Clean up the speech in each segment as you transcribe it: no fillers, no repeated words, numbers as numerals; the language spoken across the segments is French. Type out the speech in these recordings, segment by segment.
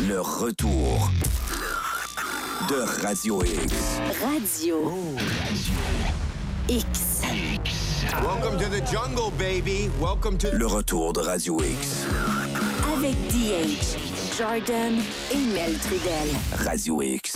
Le retour de Radio X. Radio X. Welcome to the jungle, baby. Welcome to... Le retour de Radio X. Avec DH, Jordan et Mel Trudel. Radio X.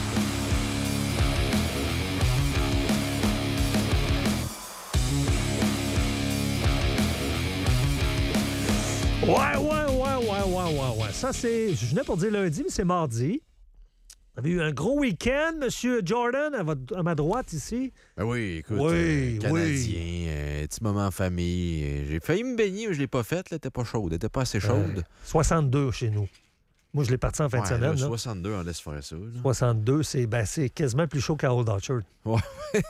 Ouais. Ça, c'est... Je venais pour dire lundi, mais c'est mardi. Vous avez eu un gros week-end, Monsieur Jordan, à ma droite ici. Ben oui, écoute, Oui. Canadien, petit moment en famille. J'ai failli me baigner, mais je l'ai pas fait. Elle était pas chaude, elle était pas assez chaude. 62 chez nous. Moi, je l'ai parti en fin de semaine. Là, là. 62, on laisse faire ça. Là. 62, c'est quasiment plus chaud qu'à Old Orchard. Ouais,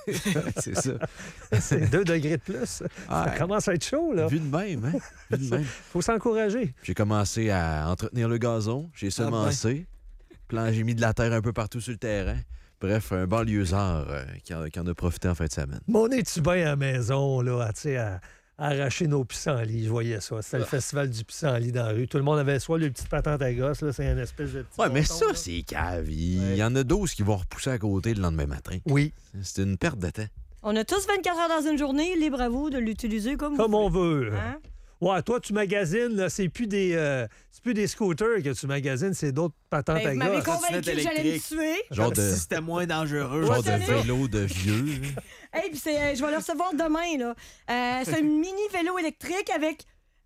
c'est ça. C'est 2 degrés de plus. Ça commence à être chaud, là. Vu de même, hein? Vu de même. Faut s'encourager. J'ai commencé à entretenir le gazon, j'ai semencé, puis là, j'ai mis de la terre un peu partout sur le terrain. Bref, un banlieusard qui en a profité en fin de semaine. Mon es-tu bien à la maison, là, tu sais, à arracher nos pissenlits, je voyais ça. C'était le festival du pissenlit dans la rue. Tout le monde avait soit le petit patente à gosse, là, c'est une espèce de petit Ouais, mais bâton, ça, là. c'est cave. Il y en a 12 qui vont repousser à côté le lendemain matin. Oui. C'est une perte de temps. On a tous 24 heures dans une journée, libre à vous de l'utiliser comme Comme vous on voulez. veut. Hein? Ouais, toi, tu magasines, là, c'est plus des scooters que tu magasines, c'est d'autres patentes Ben, à vous m'avez gosse. convaincu que j'allais me tuer. Genre de, Si c'était moins dangereux. genre de c'est ça. vélo de vieux. là. Hey, puis je vais le recevoir demain, là. C'est un mini vélo électrique avec,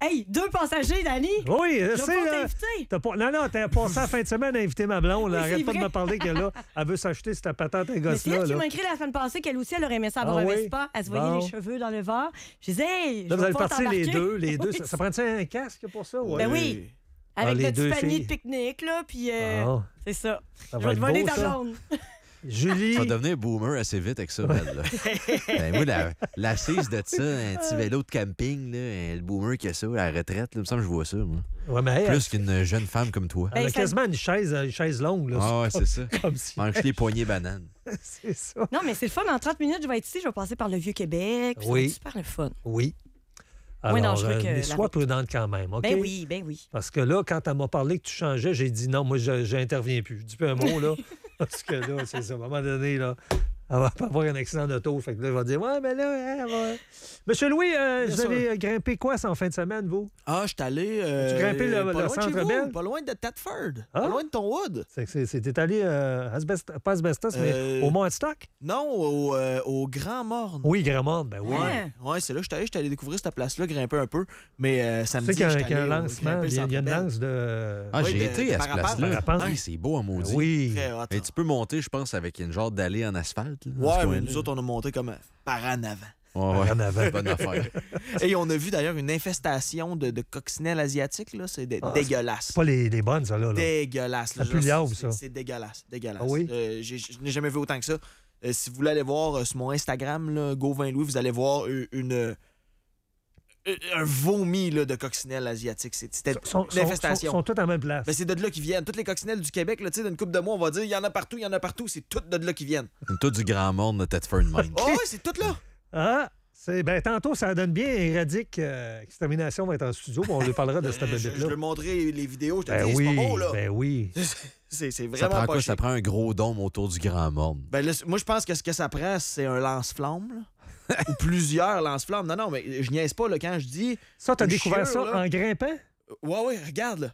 2 passagers, Dani. Oui, Je c'est vais pas là. t'inviter. Non, t'as passé la fin de semaine à inviter ma blonde. Là. Oui, Arrête c'est pas de vrai. me parler qu'elle là, elle veut s'acheter cette patente à Mais c'est gosse-là. elle qui là. m'a écrit la semaine passée qu'elle aussi, elle aurait aimé ça avoir Ah un oui? Vespa. Elle se voyait Bon. les cheveux dans le verre. Je disais, hey, Là, je vous vais allez pas partir les t'embarquer. deux. Oui. Ça prend-tu un casque pour ça? Ouais. Ben oui. Avec les notre deux petit panier filles. de pique-nique, là, puis Ah, c'est ça. ça Je va vais être te voler beau, ta ça. blonde. Julie. Tu vas devenir boomer assez vite avec ça, Mel, là. Ben, moi, l'assise de ça, un petit vélo de camping, là, le boomer qui a ça, à la retraite, là, il me semble que je vois ça, moi. Ouais, mais hey, Plus qu'une jeune femme comme toi. elle a Ben, ça- quasiment une chaise longue. Là. Ah ouais, c'est ça. Comme si. Mange les poignées bananes. C'est ça. Non, mais c'est le fun. En 30 minutes, je vais être ici. Je vais passer par le Vieux-Québec. puis ça va Oui. être super le fun. Oui. Moins Alors, dangereux que mais la sois route. prudente quand même, OK? Ben oui. Parce que là, quand elle m'a parlé que tu changeais, j'ai dit non, moi, j'interviens plus. Je dis plus un mot, là. Parce que là, c'est ça. À un moment donné, là, elle va pas avoir un accident d'auto. Fait que là, elle va dire, ouais, mais là, elle va... Monsieur Louis, vous sûr. avez grimpé quoi ça en fin de semaine, vous? Ah, je suis allé. Tu grimpais le pas loin de Centre chez vous, Bell? Pas loin de Thetford. Ah? Pas loin de ton Wood. C'était allé pas Asbestos, mais au Mont-Stock? Non, au Grand Morne. Oui, Grandmont, ben oui. Ouais, c'est là que je suis allé découvrir cette place-là, grimper un peu. Mais Tu samedi, sais qu'il y a j'étais qu'il y a un allé lancement, grimper le il y a une Centre Bell. lance de... Ah, Oui, j'ai été à ce parapente. place-là. Parapente. Hey, c'est beau en maudit. Oui. Très hot. Et tu peux monter, je pense, avec une genre d'allée en asphalte. Là, dans ce Ouais, mais coin-là. nous autres, on a monté comme par en avant. Ouais, En avant. bonne affaire. Et on a vu d'ailleurs une infestation de coccinelles asiatiques. Là. C'est dégueulasse. C'est pas les bonnes, ça, là. Dégueulasse. là. Ça pue le diable, ça. C'est dégueulasse. Dégueulasse. Ah oui? Je n'ai jamais vu autant que ça. Si vous voulez aller voir sur mon Instagram, là, GoVinLouis, vous allez voir un vomi là, de coccinelles asiatiques. C'était une infestation. Sont toutes à la même place. Ben, c'est de là qu'ils viennent. Toutes les coccinelles du Québec, là, d'une couple de mois, on va dire il y en a partout, il y en a partout. C'est toutes de là qu'ils viennent. C'est tout du grand monde de Thetford Mine. Oh, oui, c'est toutes là. Ah, tantôt, ça donne bien. Éradique, Extermination va être en studio. On lui parlera de cette Je bébête-là. vais montrer les vidéos. Je te Ben dis, oui, c'est pas beau, là. ben oui. C'est Ça vraiment prend pas quoi? chic. Ça prend un gros dôme autour du grand monde. Ben là, moi, je pense que ce que ça prend, c'est un lance-flamme, là. Ou plusieurs lance-flammes. Non, mais je niaise pas, là, quand je dis... Ça, t'as une découvert chure, ça là. en grimpant? Ouais, regarde, là.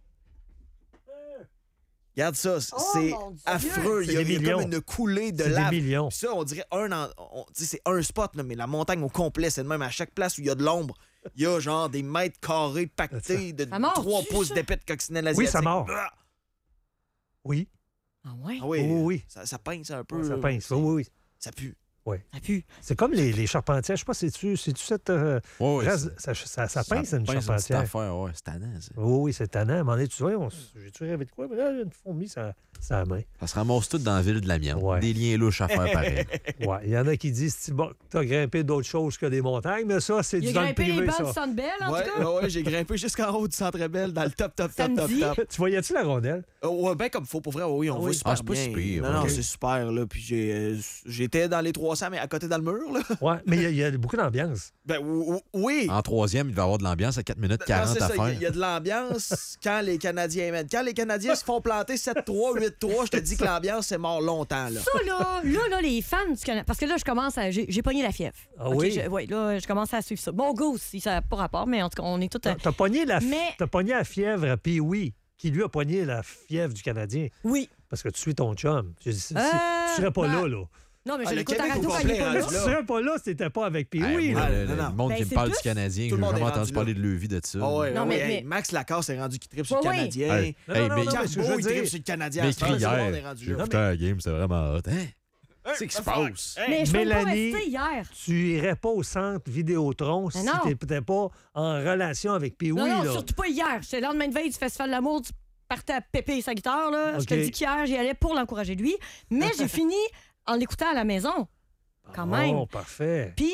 Regarde ça, c'est mon Dieu! affreux. C'est Il y a des millions. comme une coulée de C'est des lave. millions. Puis ça, on dirait tu sais, c'est un spot, là, mais la montagne au complet, c'est de même à chaque place où il y a de l'ombre. Il y a genre des mètres carrés pactés de Ça mord, 3 tu, pouces ça? d'épais de coccinelle Oui, asiatique. ça mord. Ah! Oui. Ah ouais? Ah oui, Oui. Ça pince un peu. Ça là. pince. Oui. Ça pue. Ça pue. C'est comme les charpentières. Je sais pas, c'est-tu cette Ouais, race- ça pince une pince une petite charpentière. affaire, ouais, c'est tannant, ça. Oui, c'est tannant. À un moment donné, tu vois, j'ai-tu rêvé de quoi? Mais là, une fourmi, ça ça main. Ça se ramasse tout dans la ville de l'amiante. Ouais. Des liens louches à faire pareil. Ouais. Il y en a qui disent tu as grimpé d'autres choses que des montagnes, mais ça, c'est Il a du dans le grimpé les privé, bancs ça. du Centre Bell, en Ouais, tout cas. ouais, j'ai grimpé jusqu'en haut du Centre Bell dans le top. Samedi? Tu voyais-tu la rondelle? Ouais, ben comme faut, pour vrai, oui, on voit super Ah, c'est pas bien. si pire, Non, non, ok. c'est super, là. Puis j'étais dans les 300, mais à côté dans le mur, là. Ouais, mais il y a beaucoup d'ambiance. Ben oui. En troisième, il va y avoir de l'ambiance à 4 minutes 40 Non, c'est à ça, faire. il y a de l'ambiance quand les Canadiens mènent. Quand les Canadiens se font planter 7-3, 8-3, je te dis que l'ambiance c'est mort longtemps, là. Ça, là, les fans du Canada. Parce que là, je commence à. J'ai pogné la fièvre. Ah OK, oui? Oui, là, je commence à suivre ça. Mon gars aussi, ça n'a pas rapport, mais en tout cas, on est tous. T'as pogné Mais- t'as pogné la fièvre à Pee-Wee, qui lui a pogné la fièvre du Canadien. Oui. Parce que tu suis ton chum. Je dis, tu serais pas ben, là. Non, mais Ah, je le l'écoute à Québec radio au quand il est complet, pas rendu là. Tu là. serais pas là si t'étais pas avec Pee-Wee. Hey, là. moi, le non, non. monde Ben, qui me c'est parle plus- du Canadien, tout le j'ai monde jamais est entendu rendu parler là. de Levis de ça. Ah ouais, Non, ah mais- ouais, hey, mais- Max Lacasse est rendu qui tripe sur le Ouais, oui. Canadien. Hey, Non, hey, non, mais non, mais ce que je Carbo, veux il dire- tripe sur le Canadien. mais À ce temps, tout le monde est hier, rendu j'ai là. écouté la game, c'était vraiment hot. Hein? C'est qui se passe? Mais je suis même pas Mélanie, restée hier. tu irais pas au centre Vidéotron si non. t'étais pas en relation avec Pee-Wee. Non, non, là. surtout pas hier. C'était le lendemain de veille du Festival de l'amour. Tu partais à pépé sa guitare. Là. Je te OK. dis qu'hier, j'y allais pour l'encourager lui. Mais j'ai fini en l'écoutant à la maison. Quand même. Oh, parfait. Puis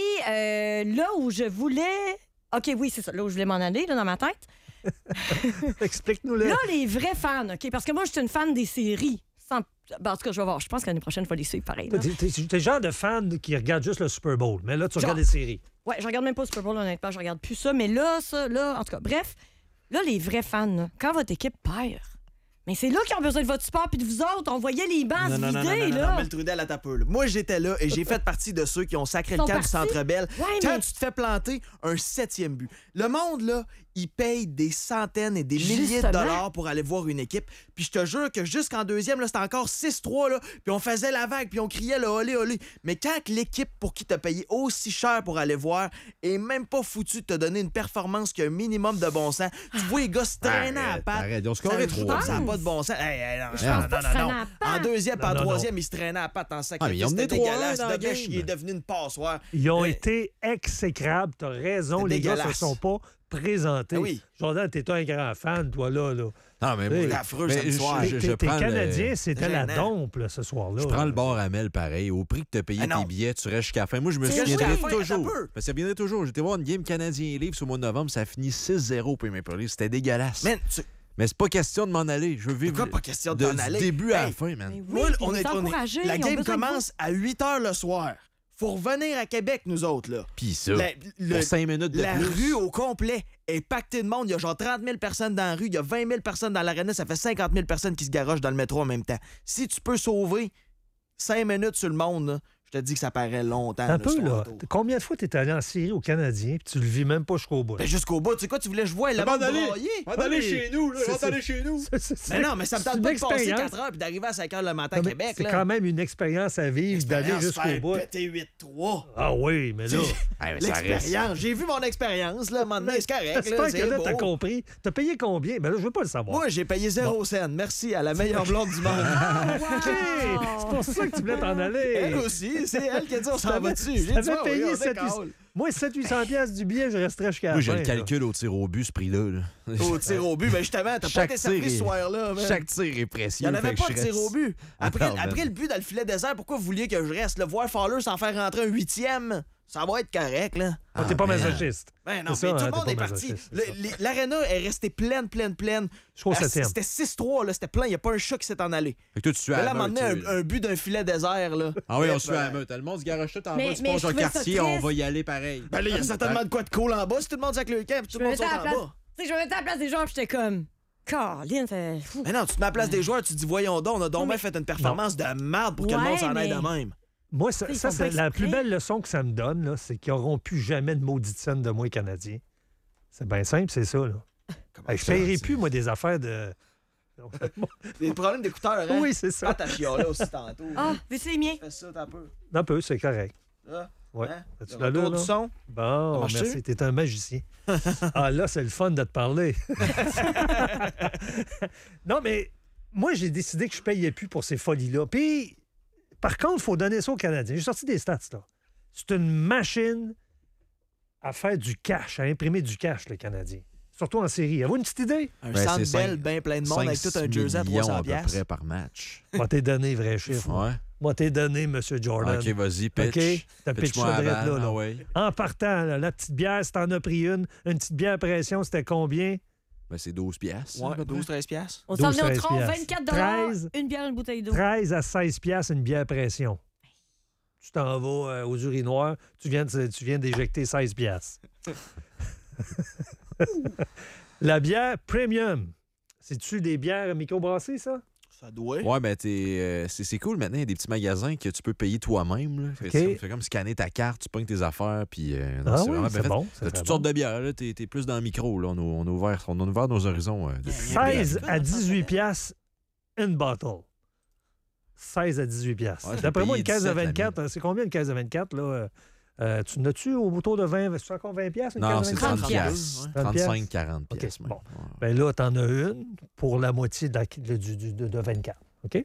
là où je voulais. OK, oui, c'est ça. Là où je voulais m'en aller, là, dans ma tête. Explique-nous-le. Là, les vrais fans, OK? Parce que moi, je suis une fan des séries. Ben, en tout cas, je vais voir. Je pense que l'année prochaine, je vais les suivre pareil. là. T'es le genre de fan qui regarde juste le Super Bowl, mais là, tu Genre. regardes les séries. Ouais, je regarde même pas le Super Bowl, honnêtement. Je regarde plus ça. Mais là, en tout cas, bref. Là, les vrais fans, là, quand votre équipe perd, mais c'est là qu'ils ont besoin de votre support puis de vous autres. On voyait les bancs se vider, là. Mel Trudel à ta peu, là. Moi, j'étais là et j'ai fait partie de ceux qui ont sacré le Ils sont camp du partis? Centre Bell. Ouais, Quand mais- tu te fais planter un 7e but. Le monde, là, il paye des centaines et des milliers de Justement. dollars pour aller voir une équipe. Puis je te jure que jusqu'en deuxième, là, c'était encore 6-3, là. Puis on faisait la vague, puis on criait le olé, olé. Mais quand l'équipe pour qui t'as payé aussi cher pour aller voir est même pas foutu de te donner une performance qui a un minimum de bon sens, tu vois les gars se traîner à la Arrête, patte. arrête, on Ça scorait joue 3. comme ça n'a pas de bon sens. Hey, non, Je pense pas qu'ils se traînent à la En patte. deuxième, puis en Non, non, troisième, il se traînait à la patte en Ah, mais sacrifice. ils ont mené C'était 3-1 dégueulasse. dans la Le gars, il est game. devenu une passoire. Ils ont Euh, été exécrables. T'as raison. C'est Les gars dégueulasse. se sont pas présentés. Ah oui. Jordan, t'es un grand fan, toi, là. Non, mais Hey, moi, affreux mais samedi soir. je T'es prends le- Canadien, c'était la Gênant. dompe, là, ce soir-là. Je prends le bord à Mel pareil. Au prix que tu as payé Ah non. tes billets, tu restes jusqu'à la fin. Moi, je me C'est souviendrai vrai. toujours. Attends un peu. Mais ça viendrait toujours. J'étais voir une game Canadien Livre au mois de novembre. Ça a fini 6-0 pour les Maple Leafs. C'était dégueulasse. Man, Mais c'est pas question de m'en aller. Je veux vivre Pourquoi pas question de t'en du aller? début à la Hey. fin, man. Mais oui, moi, puis on les est, encourager, la ils ont game besoin de commence à 8 h le soir. Faut revenir à Québec, nous autres, là. Puis ça, La- pour 5 minutes de La plus. rue au complet est pactée de monde. Il y a genre 30 000 personnes dans la rue. Il y a 20 000 personnes dans l'aréna. Ça fait 50 000 personnes qui se garochent dans le métro en même temps. Si tu peux sauver 5 minutes sur le monde, là, je te dis que ça paraît longtemps. Un là, peu, ce là. Toronto. Combien de fois t'es allé en série au Canadien puis tu le vis même pas jusqu'au bout? Ben, jusqu'au bout, tu sais quoi, tu voulais que je voie le Avant monde d'aller. brailler? On va aller Oui. chez nous, là. C'est- On va aller chez nous. Mais non, mais ça me C'est tente une pas de passer expérience. 4 heures puis d'arriver à 5 h le matin Non, à mais Québec. c'est là. quand même une expérience à vivre d'aller Expérience, jusqu'au faire bout. péter 8-3. Ah oui, mais là, Hey, mais ça reste. L'expérience. J'ai vu mon expérience, là. À un moment donné, c'est correct, là. j'espère que C'est là, beau. t'as compris. T'as payé combien? Ben là, je veux pas le savoir. Moi, j'ai payé 0 cent. Merci à la meilleure blonde du monde. OK! C'est pour ça que tu voulais t'en aller. Elle aussi, c'est elle qui a dit on s'en va dessus. Si J'ai dit, t'avais ah oui, payé on 700 décolle. Moi, 700-800 piastres du billet, je resterais jusqu'à la Moi, je fin. le là. calcule au tir au but, ce prix-là. là. Au tir au but, ben justement, t'as pas Chaque été servi tir ce est- soir-là. man. Chaque tir est Il précieux. n'y en avait fait que pas de je tir au reste- but. Après, Attends, après man. le but dans le filet désert, pourquoi vous vouliez que je reste? Le voir Fowler sans faire rentrer un 8e, ça va être correct, là. Ah, t'es pas man. masochiste. Ben non, C'est mais ça, tout hein, le monde t'es est pas parti. masochiste, c'est ça. L'aréna est restée pleine. Jusqu'au 7e. C'était 6-3, là. C'était plein. Il n'y a pas un chat qui s'est en allé. Fait que toi, tu suis Mais à là, la à un moment meute, donné, là. un but d'un filet désert, là. Ah oui, on Eh, suit à la ben, meute. Le monde se garoche tout en Mais- bas du mais pont je sur le trouvais ça quartier. On triste. va y aller pareil. Ben là, il y a certainement de quoi de cool en bas. Si tout le monde avec le camp, puis tout Je le me monde mettais saute à en la place. bas. Tu sais, je me mettais à la place des joueurs, puis j'étais comme. Caroline, c'est fou. Mais non, tu te mets à la place des joueurs, tu te dis, voyons donc, on a donc bien fait une performance de merde pour que le Ouais, monde s'en aille mais- de même. Moi, ça, Ils ça, font c'est pas la exprès. plus belle leçon que ça me donne, là, c'est qu'ils n'auront plus jamais de maudite scène de moi Canadien. C'est bien simple, c'est ça. Là. Hey, je ne paierai plus, moi, des affaires de... Des problèmes d'écouteurs, hein? Oui, c'est ça. Ah, t'as chialé aussi tantôt. Ah, veux-tu les miens? Fais ça, t'as peu. Un peu, c'est correct. Là, Ouais. hein? As-tu Le l'allure, retour là? du son. Bon, marché? merci, t'es un magicien. Ah là, c'est le fun de te parler. Non, mais moi, j'ai décidé que je ne payais plus pour ces folies-là. Puis, par contre, il faut donner ça aux Canadiens. J'ai sorti des stats, là. C'est une machine à faire du cash, à imprimer du cash, le Canadien. surtout en série. Avez-vous une petite idée? Un Ben, centre c'est belle, bien plein de monde, avec tout un jersey à 300 à peu piastres. près par match. Moi, t'es donné, vrai chiffre. Ouais. Moi, t'es donné, M. Jordan. OK, vas-y, pitch. OK? T'as pitch Pitch-moi ça à direct balle, là. ah ouais. En partant, là, la petite bière, si t'en as pris une petite bière à pression, c'était combien? Ben, c'est 12 piastres. Ouais, 12-13 piastres. On s'en venait au 12-13 tronc, piastres. 24 13. une bière, une bouteille d'eau. 13 à 16 piastres une bière à pression. Tu t'en vas aux urinoirs, tu viens d'éjecter 16 piastres. La bière premium, c'est-tu des bières microbrassées, ça? Ça doit. Ouais, ben c'est cool maintenant, il y a des petits magasins que tu peux payer toi-même. Là. Fait que OK. tu fais comme scanner ta carte, tu pognes tes affaires, puis Ah c'est oui, vraiment c'est bien fait. bon. T'as toutes sortes de bières, là. T'es plus dans le micro, là. On a ouvert nos horizons. Depuis 16 à 18 piastres, une bottle. 16 à 18 piastres. Ouais, je D'après l'ai moi, une payé caisse de 17 24, c'est combien une caisse de 24, là? Tu n'as-tu autour de 20, c'est encore 20 piastres? Une Non, caisse de c'est 24? 30 piastres. 30 35, 40 OK, piastres. même. bon. Ouais. Ben là, t'en as une pour la moitié de 24. OK?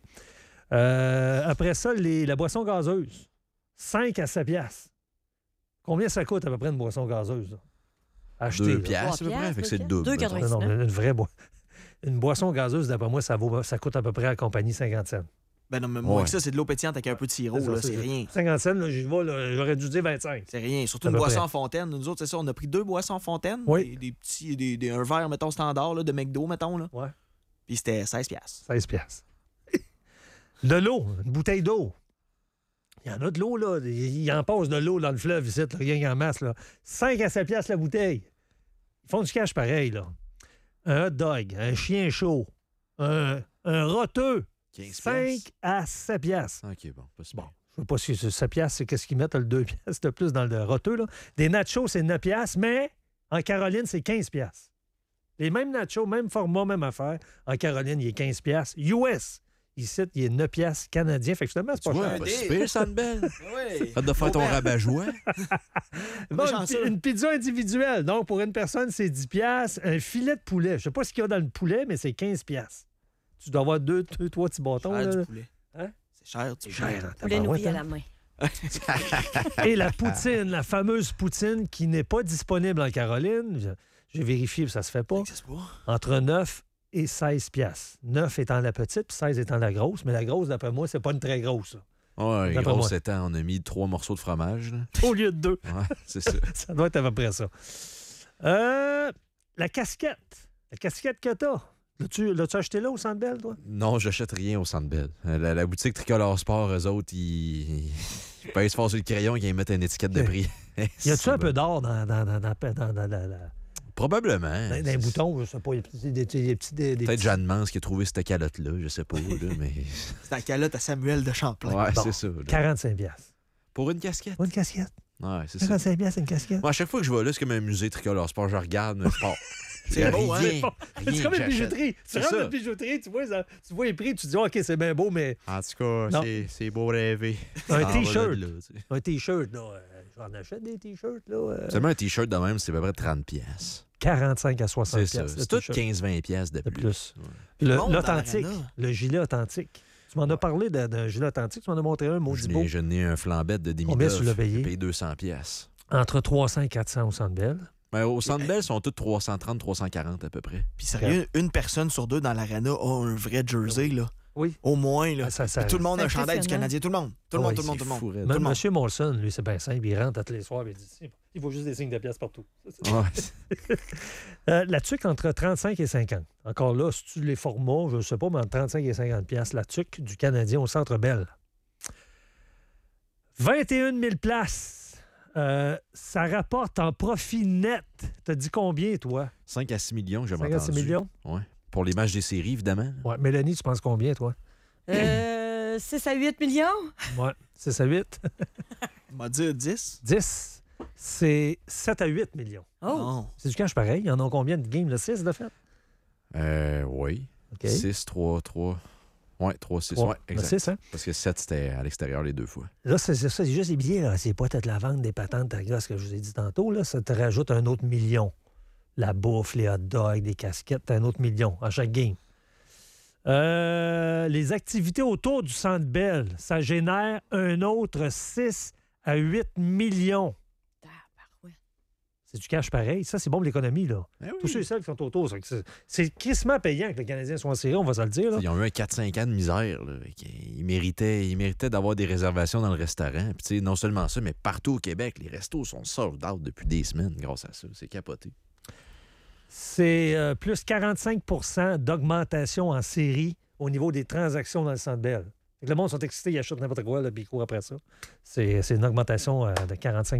Après ça, la boisson gazeuse. 5 à 7 piastres. Combien ça coûte à peu près une boisson gazeuse? Là? Acheter. 2 là. piastres, à peu près. Fait que c'est le 2 double. piastres. mettons. Non, mais une vraie une boisson gazeuse, d'après moi, ça coûte à peu près à la compagnie 50 cents. Ben non, mais moi, Ouais. avec ça, c'est de l'eau pétillante avec un peu de sirop, là. C'est rien. 50 cents, là, j'y vais, là, j'aurais dû dire 25. C'est rien. Surtout À une peu boisson près. en fontaine. Nous autres, c'est ça, on a pris 2 boissons en fontaine. Oui. Des petits, un verre, mettons, standard, là, de McDo, mettons, là. Ouais. Puis c'était 16 piastres. 16 piastres. De l'eau, une bouteille d'eau. Il y en a de l'eau, là. Il en passe de l'eau dans le fleuve ici, là, rien qu'en masse, là. 5 à 7 piastres la bouteille. Ils font du cash pareil, là. Un hot dog, un chien chaud, un roteux. 15 5 piastres. à 7 piastres. OK, bon. Pas si Bon. bien. Je ne sais pas si c'est 7 piastres, c'est qu'est-ce qu'ils mettent, le 2 piastres de plus dans le roteux, là. Des nachos, c'est 9 piastres, mais en Caroline, c'est 15 piastres. Les mêmes nachos, même format, même affaire. En Caroline, il est 15 piastres. US, ici, il est 9 piastres canadiens. Fait que finalement, c'est Tu pas vois, cher. pas si pire, Sandbell. Oui. Hâte de faire ton rabat-joie. Bon, chanceux. une pizza individuelle. Donc, pour une personne, c'est 10 piastres. Un filet de poulet. Je ne sais pas ce qu'il y a dans le poulet, mais c'est 15 piastres. Tu dois avoir 2, 3 petits bâtons. Cher Là. du poulet. Hein? C'est cher du C'est poulet. cher. Poulet nourri à Tabarouette, la main. Et la poutine, la fameuse poutine qui n'est pas disponible en Caroline. J'ai vérifié, puis ça se fait pas. Ça existe pas. Entre 9 et 16 piastres. 9 étant la petite, puis 16 étant la grosse. Mais la grosse, d'après moi, c'est pas une très grosse. Ça. Ouais, D'après gros moi. 7 ans, on a mis 3 morceaux de fromage. Là. Au lieu de 2. Ouais, c'est ça. Ça doit être à peu près ça. La casquette. La casquette que t'as. L'as-tu acheté là au Centre Bell, toi? Non, j'achète rien au Centre Bell. La boutique Tricolore Sport, eux autres, ils pèsent fort sur le crayon et ils mettent une étiquette de prix. Y a-tu un peu d'or dans Probablement. les boutons? Je sais pas. Des petits. Peut-être Jeanne Mance qui a trouvé cette calotte-là, je sais pas. Là, mais... C'est la calotte à Samuel de Champlain. Ouais, Bon, c'est ça. là. 45 piastres. Pour une casquette. Une casquette. Ouais, c'est ça. 45 piastres, une casquette. Moi, à chaque fois que je vais là, c'est comme un musée Tricolore Sport. Je regarde, mais je pars. C'est beau, hein? Rien, C'est rien comme que une j'achète. bijouterie. Tu C'est rentres ça. dans une bijouterie, tu vois les prix, tu dis, OK, c'est bien beau, mais En tout cas, Non. c'est beau rêver. un Ah, T-shirt. voilà, là, tu sais. Un T-shirt, là. J'en achète des T-shirts, là. Seulement un T-shirt de même, c'est à peu près 30 pièces. 45 à 60 C'est ça. piastres, le C'est tout T-shirt. 15-20 pièces de De plus. plus. Ouais. monde dans L'authentique, l'arena. le gilet authentique. Tu m'en as parlé d'un gilet authentique, tu m'en as montré un, maudit beau. Je n'ai un flambette de demi Combien tu l'as payé? J'ai payé 200 pièces. Entre 300 et 400 au Centre Bell. Mais au Centre Bell, ils sont tous 330, 340 à peu près. Puis sérieux, une personne sur 2 dans l'arena a un vrai jersey, là. Oui. Au moins, là. Ah, ça- Puis tout le monde a un chandail du Impressionnant. Canadien. Tout le monde. Tout le monde, Ouais, tout le monde, C'est tout le monde. fou, raide. Tout le Même monde. M. Molson, lui, c'est bien simple. Il rentre tous les soirs et il dit il faut juste des signes de pièces partout. Ouais. La tuque entre 35 et 50. Encore là, si tu les formats, je ne sais pas, mais entre 35 et 50 piastres, la tuque du Canadien au Centre Bell. 21 000 places. Ça rapporte en profit net. T'as dit combien, toi? 5 à 6 millions, j'ai 5 à 6 millions? Ouais. Pour les matchs des séries, évidemment. Ouais. Mélanie, tu penses combien, toi? 6 à 8 millions? Ouais. 6 à 8. On va dire 10. 10. C'est 7 à 8 millions. Oh! Non. C'est du cash pareil. Il y en a combien de games? 6 de fait? Oui. OK. 6, 3, 3. Ouais, 3, 6. Trois. Ouais, exact. 6, hein? Parce que 7, c'était à l'extérieur les 2 fois. Là, c'est ça. C'est juste les billets. Là. C'est pas peut-être la vente des patentes à glace que je vous ai dit tantôt. Là. Ça te rajoute un autre million. La bouffe, les hot dogs, des casquettes, t'as un autre million à chaque game. Les activités autour du Centre Bell, ça génère un autre 6 à 8 millions. Tabarouette. C'est du cash pareil. Ça, c'est bon pour l'économie, là. Ben oui. Tous ceux et celles qui sont autour. C'est crissement payant que les Canadiens soient en série, on va se le dire. Là. Ils ont eu un 4-5 ans de misère. Là. Ils méritaient d'avoir des réservations dans le restaurant. Puis, tu sais, non seulement ça, mais partout au Québec, les restos sont sold out depuis des semaines grâce à ça. C'est capoté. C'est plus 45 d'augmentation en série au niveau des transactions dans le Centre Bell. Fait que le monde sont excités, ils achètent n'importe quoi, là, puis ils courent après ça. C'est une augmentation de 45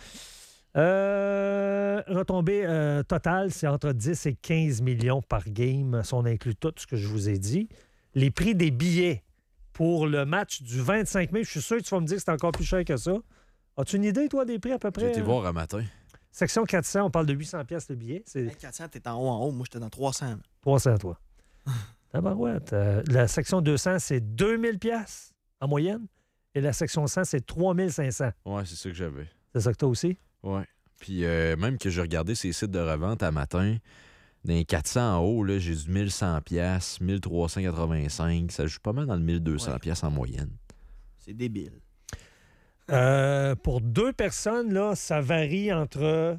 retombée totale, c'est entre 10 et 15 millions par game, si on inclut tout ce que je vous ai dit. Les prix des billets pour le match du 25 mai, je suis sûr que tu vas me dire que c'est encore plus cher que ça. As-tu une idée, toi, des prix à peu près? J'ai été voir un matin. Section 400, on parle de 800 pièces le billet. C'est 400, t'es en haut. Moi, j'étais dans 300. 300, toi. Tabarouette. La section 200, c'est 2000 pièces en moyenne. Et la section 100, c'est 3500. Ouais, c'est ça que j'avais. C'est ça que toi aussi? Ouais. Puis même que j'ai regardé ces sites de revente à matin, dans les 400 en haut, là, j'ai du 1100 pièces, 1385. Ça joue pas mal dans le 1200 pièces en moyenne. C'est débile. Pour 2 personnes, là, ça varie entre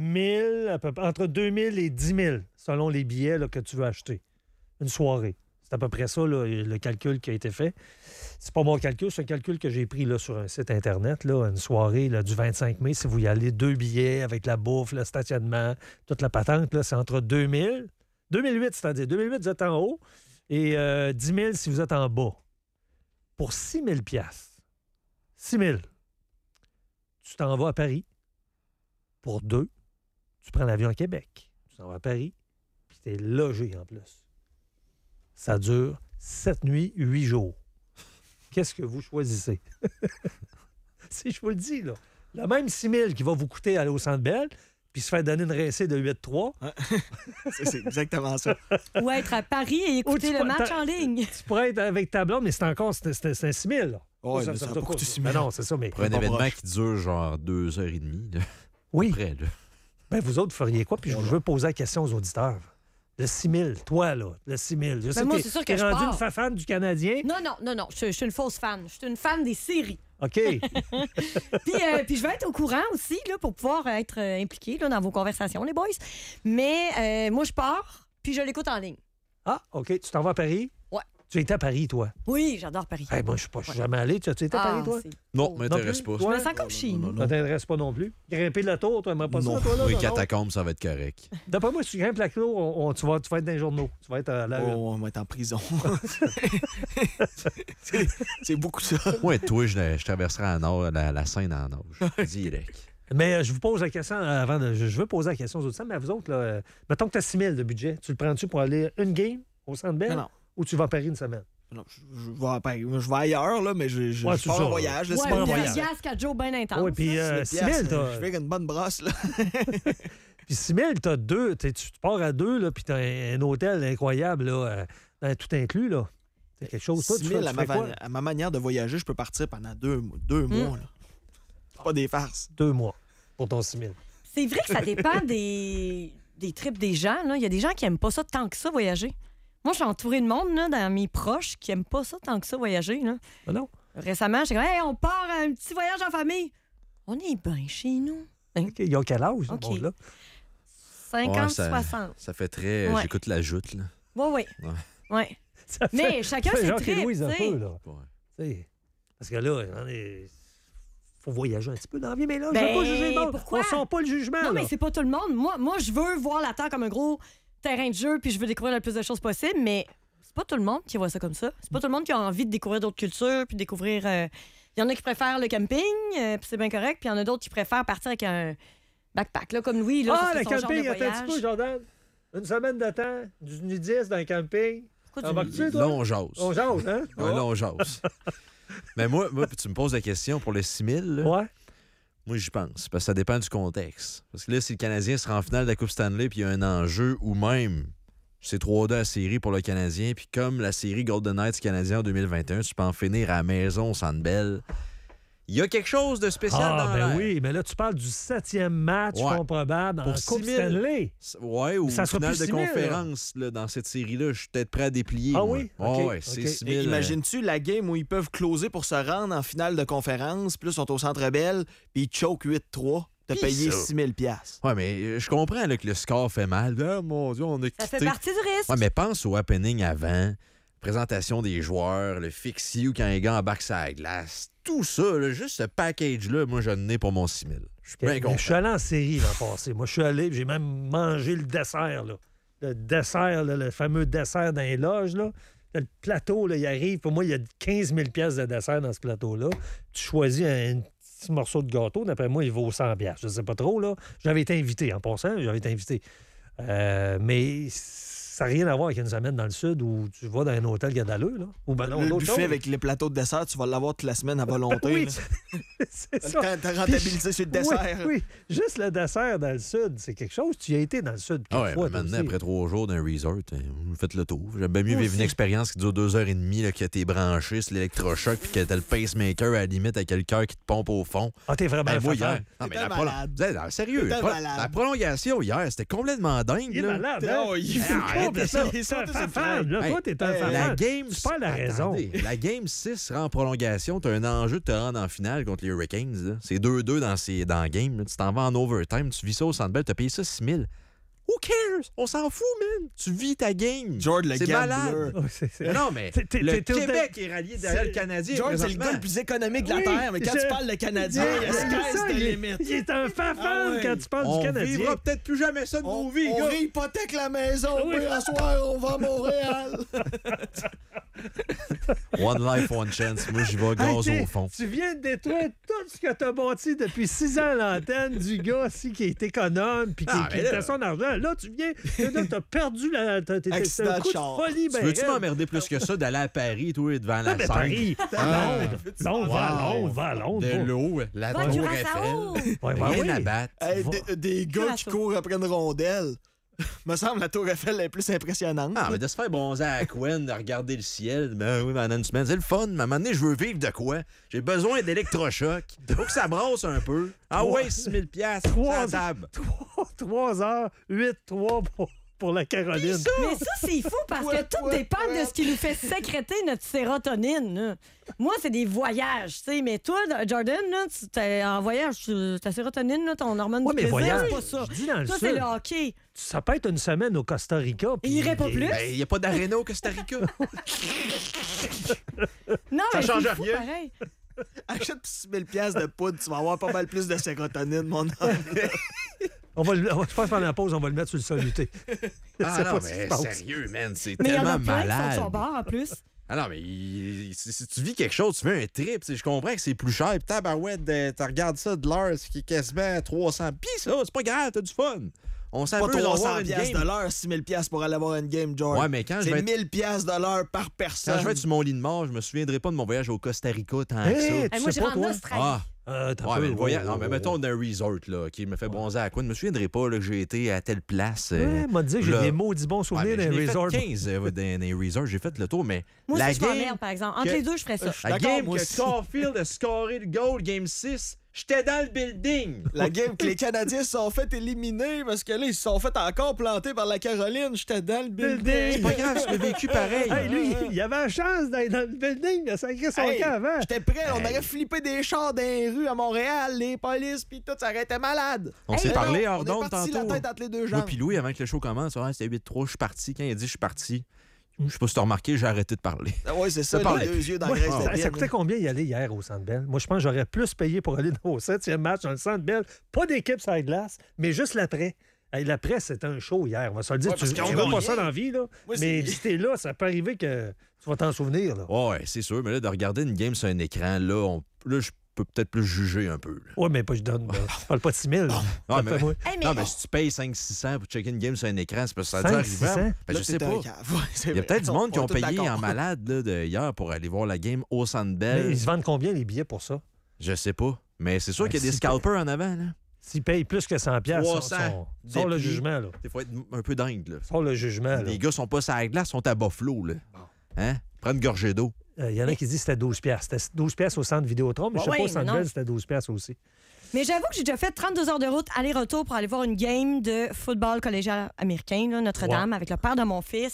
2000 et 10 000 selon les billets là, que tu veux acheter. Une soirée. C'est à peu près ça, là, le calcul qui a été fait. C'est pas mon calcul, c'est un calcul que j'ai pris là, sur un site Internet. Là, une soirée là, du 25 mai, si vous y allez, 2 billets avec la bouffe, le stationnement, toute la patente, là, c'est entre 2000, 2008, c'est-à-dire 2008, vous êtes en haut, et 10 000 si vous êtes en bas. Pour 6 000 6 000 tu t'en vas à Paris. Pour 2, tu prends l'avion à Québec. Tu t'en vas à Paris, puis tu es logé en plus. Ça dure 7 nuits, 8 jours. Qu'est-ce que vous choisissez? Si je vous le dis, là. Le même 6 000 qui va vous coûter aller au Centre Bell, puis se faire donner une rincée de 8-3. C'est exactement ça. Ou être à Paris et écouter le match en ligne. Tu pourrais être avec ta blonde, mais c'est encore c'est un 6 000. Là. Ouais, ça mais ça me va coûte pas coûter 6 Ben 000. non, c'est ça, mais... Pour un pas événement proche. qui dure genre 2h30, là. Oui. Après, là. Ben vous autres, feriez quoi? Puis je veux poser la question aux auditeurs. Le 6 000, toi, là, le 6 000. Je sais moi, que c'est sûr t'es que je rendu pars. une fan du Canadien. Non. Je suis une fausse fan. Je suis une fan des séries. OK. Puis je vais être au courant aussi là, pour pouvoir être impliqué là, dans vos conversations, les boys. Mais moi, je pars, puis je l'écoute en ligne. Ah, OK. Tu t'en vas à Paris? Ouais. Tu étais à Paris, toi? Oui, j'adore Paris. Hey, moi, je suis jamais allé. Tu étais à Paris, toi? c'est Non, cool. m'intéresse Non pas. plus? Je Ouais. me sens comme chez nous. Ça t'intéresse pas non plus? Grimper la tour, tu n'aimerais pas Non. ça, toi, là? Oui, non? catacombes, ça va être correct. D'après moi, si tu grimpes la tour, tu vas être dans les journaux. Tu vas être à la une. Oh, on va être en prison. c'est beaucoup ça. Moi, toi, je traverserai en nord, la Seine en nage. Direct. Mais je vous pose la question avant de. Je veux poser la question aux autres, mais à vous autres, là, mettons que tu as 6 000 de budget. Tu le prends-tu pour aller une game au Centre Bell Non. ou tu vas à Paris une semaine? Non, je vais à Paris. Je vais ailleurs, là, mais je Ouais, je c'est pars ça. en voyage. Là, Ouais, c'est pas un une voyage. piastre, 4 jours bien intense. Oui, puis 6 000, Je t'as. fais une bonne brosse, là. Puis 6 000, t'as 2. Tu pars à 2, là, puis t'as un hôtel incroyable, là, tout inclus, là. C'est quelque chose. Toi, 6 tu 000 fais quoi? à ma manière de voyager, je peux partir pendant deux mois. Là. C'est pas des farces. 2 mois pour ton 6 000. C'est vrai que ça dépend des trips des gens. Là. Il y a des gens qui aiment pas ça tant que ça, voyager. Moi, je suis entourée de monde là, dans mes proches qui aiment pas ça tant que ça, voyager. Là. Ah non? Récemment, j'ai dit hey, on part à un petit voyage en famille. On est bien chez nous. OK. Ils ont quel âge, ce OK. monde-là? 50, Ouais, 60. Ça fait très. Ouais. J'écoute la joute, là. Oui. Ouais. Ça fait- Mais chacun ça fait ses Jacques et trips, Louise un tu sais. peu, là. Ouais. Tu sais, parce que là, faut voyager un petit peu dans la vie, mais là, je Ben, veux pas juger le monde. pourquoi? On sent pas le jugement, Non, là. mais c'est pas tout le monde. Moi, je veux voir la Terre comme un gros terrain de jeu, puis je veux découvrir le plus de choses possible, mais c'est pas tout le monde qui voit ça comme ça. C'est pas tout le monde qui a envie de découvrir d'autres cultures, puis découvrir... Il y en a qui préfèrent le camping, puis c'est bien correct, puis il y en a d'autres qui préfèrent partir avec un backpack, là, comme Louis. Là, Ah, ça, le c'est son genre camping, de attends un petit voyage. peu, Jordan. Une semaine de temps, du nudisme dans un camping. Pourquoi tu- Embarques-tu, toi? Là, on jase. On jase, hein? Ouais, là, on jase. Mais moi, tu me poses la question pour le 6 000, là. Ouais. Moi, j'y pense, parce que ça dépend du contexte. Parce que là, si le Canadien sera en finale de la Coupe Stanley, puis il y a un enjeu, ou même c'est 3-2 à la série pour le Canadien, puis comme la série Golden Knights canadien en 2021, tu peux en finir à la maison au Centre Bell. Il y a quelque chose de spécial Ah, dans ben l'air. oui, mais là, tu parles du 7e match, Ouais. fort probable, en Pour Coupe 6 000. Stanley. Ouais, ou Ça sera finale plus de 6 000, conférence là, dans cette série-là, je suis peut-être prêt à déplier. Ah moi. oui? Ouais, Ok, ouais, c'est ok. 6 Et 000. imagines-tu la game où ils peuvent closer pour se rendre en finale de conférence, puis là, ils sont au Centre Bell, puis ils choke 8-3. T'as Qui payé ça? 6 000 $. Ouais, mais je comprends là, que le score fait mal. Ah, mon Dieu, on a Ça fait quitté. partie du risque. Ouais, mais pense au happening avant, présentation des joueurs, le fix you quand les gars embarquent sur la glace. Tout ça, là, juste ce package-là, moi, je n'ai pour mon 6 000. Je suis bien Je content. suis allé en série l'an passé. Moi, je suis allé, j'ai même mangé le dessert, là. Le dessert, là, le fameux dessert dans les loges, là. Le plateau, là, il arrive. Pour moi, il y a 15 000 pièces de dessert dans ce plateau-là. Tu choisis un petit morceau de gâteau. D'après moi, il vaut 100 pièces. Je ne sais pas trop, là. J'avais été invité, en passant. J'avais été invité. Mais ça n'a rien à voir avec une semaine dans le sud où tu vas dans un hôtel qui a d'allure, là. Ou ben non, Le d'autres buffet choses. avec les plateaux de dessert, tu vas l'avoir toute la semaine à volonté. Oui, là. c'est ça. T'as rentabilisé sur le dessert. Oui, oui, juste le dessert dans le sud, c'est quelque chose. Tu y as été dans le sud. Ah ouais, fois, mais toi maintenant, aussi. après 3 jours d'un resort, vous faites le tour. J'aime bien mieux Moi vivre une aussi. expérience qui dure 2h30, là, que t'es branché sur l'électrochoc, puis que t'as le pacemaker à la limite avec le cœur qui te pompe au fond. Ah, t'es vraiment Ben, moi, fan. hier. Non, mais T'étais la prolo- malade. Vous êtes- non, sérieux, T'étais malade. la prolongation hier, c'était complètement dingue. Il est là. malade, hein? Oh, il Il fait est complètement- il est t'es un sauté sur le fan, train. là. Hey, Toi, t'es un fan. La game, Tu perds la raison. Attendez, la game 6 sera en prolongation. Tu as un enjeu de te rendre en finale contre les Hurricanes. là. C'est 2-2 dans le game. là. Tu t'en vas en overtime. Tu vis ça au Centre Bell. Tu as payé ça 6 000. Who cares? On s'en fout, man. Tu vis ta game. George, le C'est gambler. malade. Oh, c'est- Mais non, mais T'es- le t'es- Québec est rallié derrière le Canadien. George, c'est le présentement. gars le plus économique de la Oui, Terre, mais quand je- tu parles de Canadien, Ah, il y a c'est sky's ça, the il est- limit. Il est un fan Ah ouais. quand tu parles On du Canadien. vivra peut-être plus jamais ça de On, nos vies, on gars. réhypothèque la maison, Oui. puis un soir, on va à Montréal. One life, one chance. Moi, j'y vais Hey, gaz t'sais, au fond. Tu viens de détruire tout ce que tu as bâti depuis 6 ans à l'antenne du gars aussi qui est économe puis qui Ah, mais là- fait son argent. Là, tu viens, tu as perdu la. T'as Accident un de coup de char. folie, Tu ben veux-tu raide. m'emmerder plus que ça d'aller à Paris, toi, devant Ah, la ben, scène? Paris. Londres, va à Londres, va à Londres. De va. l'eau, la Va à tour Curaçao. Eiffel. Ouais, ben Rien oui. à battre. Hey, Va. des gars qui courent après une rondelle. Me semble la Tour Eiffel est plus impressionnante. Ah, mais de se faire bronzer à Aquin, de regarder le ciel, ben oui, pendant une semaine, c'est le fun. Mais à un moment donné, je veux vivre de quoi? J'ai besoin d'électrochoc. Faut que ça brasse un peu. Ah ouais, 6 000 $, Trois- ça table. 3 heures, 8-3 pour la Caroline. Mais ça, c'est fou parce que tout dépend de ce qui nous fait sécréter notre sérotonine. là. Moi, c'est des voyages, tu sais. Mais toi, Jordan, là, tu t'es en voyage, ta sérotonine, là, ton hormone Ouais, du mais plaisir, voyage, c'est pas ça. je dis dans le Toi, sud. c'est le hockey. Ça peut être une semaine au Costa Rica. puis- Il irait pas plus? Ben, il n'y a pas d'aréna au Costa Rica. Non, Ça mais change c'est fou, rien. pareil. Achète 6 000 $ de poudre, tu vas avoir pas mal plus de sérotonine, mon homme. Je pense pendant la pause, on va le mettre sur le soluté. Ah C'est non, pas ce qui mais se passe. sérieux, man, c'est Mais il y en tellement a plein qui sont malade. de son bord, en plus. Ah non, mais si tu vis quelque chose, tu fais un trip, tu sais, je comprends que c'est plus cher. Puis tabarouette, tu regardes ça de l'heure, ce qui est quasiment 300. Puis ça, c'est pas grave, t'as du fun. On s'en Pas peut d'avoir 300 une $ game. de l'heure, 6 000 $ pour aller voir une game, George. Ouais, mais quand je C'est vais 1 000 $ de l'heure par personne. Quand je vais être sur mon lit de mort, je me souviendrai pas de mon voyage au Costa Rica tant que Hey, ça. tu Hey, moi, sais je pas, rentre en toi? Australie. Ah, T'as ouais, peu, mais le voyage. oh, Non, mais oh, mettons d'un resort là, qui me fait bronzer à quoi. Je me souviendrai pas là, que j'ai été à telle place. Ouais, m'a dit que j'ai là. des maudits bons Ouais, souvenirs mais d'un j'en ai fait resort. 15 dans les resorts, j'ai fait le tour, mais Moi la aussi, je game, m'emmerde, par exemple. Entre que- les deux, je ferais ça. la D'accord, game moi que aussi. Caulfield a scoré le goal, game 6, j'étais dans le building. La game que les Canadiens se sont fait éliminer parce que là, ils se sont fait encore planter par la Caroline. J'étais dans le building. C'est pas grave, je l'ai vécu pareil. Hey, lui, il avait la chance d'être dans le building, il a sacré son Hey, camp avant. J'étais prêt, on aurait flippé des chars dans les rues à Montréal, les polices, pis tout, ça aurait été malade. On s'est Mais parlé non, hors on est d'onde parti tantôt. la tête entre les deux Moi jambes. puis Louis, avant que le show commence, ouais, c'était 8-3, je suis parti. Quand il a dit je suis parti, je sais pas si t'as remarqué, j'ai arrêté de parler. Ah ouais, c'est ça, Ça parlait les deux yeux dans Moi, la graisse de ça bine. coûtait combien y aller hier au Centre Bell? Moi, je pense que j'aurais plus payé pour aller au 7e match dans le Centre Bell. Pas d'équipe sur la glace, mais juste l'après. Hey, l'après, c'était un show hier. On va se le dire. Ouais, parce Tu qu'on vois pas gagnait. ça dans la vie, là. Moi, mais c'est- si t'es là, ça peut arriver que tu vas t'en souvenir, là. Ouais, c'est sûr, mais là, de regarder une game sur un écran, là, je peux peut-être plus juger un peu. là. Ouais, mais pas, je donne. Je parle pas de 6 000. là. Ouais, mais- Moi. Hey, mais Non, mais si tu payes 500-600 pour checker une game sur un écran, c'est parce que ça a dû 500-600? arriver. Ben, je Là, sais t'es pas. un cave. Ouais, c'est Il y a vrai. peut-être du monde qui On ont est tous payé d'accord. en malade là, de hier pour aller voir la game au Centre Mais Bell. ils se vendent combien les billets pour ça? Je sais pas. Mais c'est sûr Ben, qu'il y a des si scalpers en avant. Là. S'ils payent plus que 100 piastres, 300 sort le des pieds. jugement, là. Il faut être un peu dingue. Là. Sort le jugement, là. Les gars sont pas sur la glace, sont à Buffalo. Là. Hein? Prends une gorgée d'eau. Il y en a qui disent que c'était 12 piastres. C'était 12 piastres au centre Vidéotron, mais je sais Ouais, pas au mais Centre non. Bell, c'était 12 piastres aussi. Mais j'avoue que j'ai déjà fait 32 heures de route aller-retour pour aller voir une game de football collégial américain, là, Notre-Dame, avec le père de mon fils.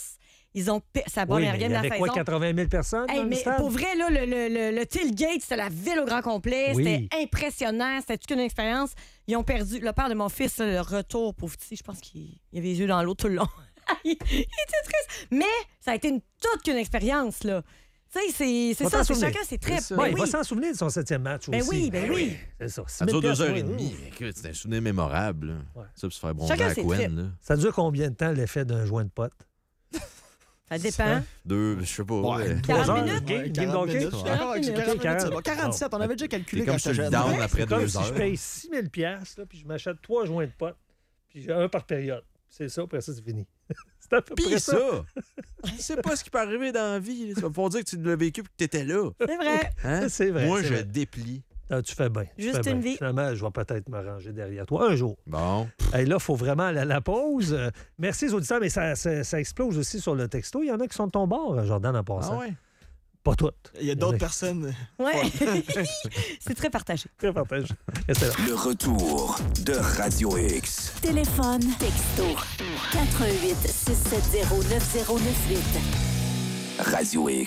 ça a bon Oui, rien mais il y la avait saison. quoi, 80 000 personnes Hey, dans le mais stade? pour vrai, là, le tailgate, c'était la ville au grand complet. Oui. C'était impressionnant. C'était toute une expérience. Ils ont perdu. Le père de mon fils, là, le retour, pauvre petit, je pense qu'il avait les yeux dans l'eau tout le long. il était triste. Mais ça a été toute qu'une expérience, là. Tu sais, c'est Va ça. t'en C'est souvenir. chacun, c'est très... C'est ça. Ouais, Ben il va oui. s'en souvenir de son 7e match Ben aussi. oui, ben oui. C'est ça. Ça dure 2 heures et ouais. demie. Écoute, c'est un souvenir mémorable. Là. Ouais. Ça, pour se faire bronzer Chacun à ses Gwen. trips. Là. Ça dure combien de temps l'effet d'un joint de pote? Ça dépend. 2, je sais pas. Ouais, 40 heures, minutes? game 40 d'hockey? minutes. Je suis d'accord avec ça, 40 minutes, 40 c'est bon. 47, on avait déjà calculé C'est comme quand sur j'étais le jeune. down après C'est comme 2 si heures. je paye 6 000 $, là, puis je m'achète 3 joints de pote, puis j'ai un par période. C'est ça, après ça, c'est fini. C'est à peu près Pis ça. ça, tu sais pas ce qui peut arriver dans la vie. Tu vas pouvoir dire que tu l'as vécu et que tu étais là. C'est vrai. Hein? C'est vrai. Moi, c'est je vrai. déplie. Ah, tu fais bien. tu Juste fais une bien. vie. Finalement, je vais peut-être me ranger derrière toi un jour. Bon. Hey, là, il faut vraiment aller à la pause. Merci aux auditeurs, mais ça explose aussi sur le texto. Il y en a qui sont de ton bord, Jordan, en passant. Ah ouais? Pas toutes. Il y a d'autres personnes. Ouais. C'est très partagé. Très partagé. Restez là. Le retour de Radio X. Téléphone, texto, 88 670 9098. Radio X.